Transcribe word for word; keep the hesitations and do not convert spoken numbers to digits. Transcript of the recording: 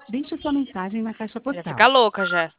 Deixe sua mensagem na caixa Já fica postal. louca já.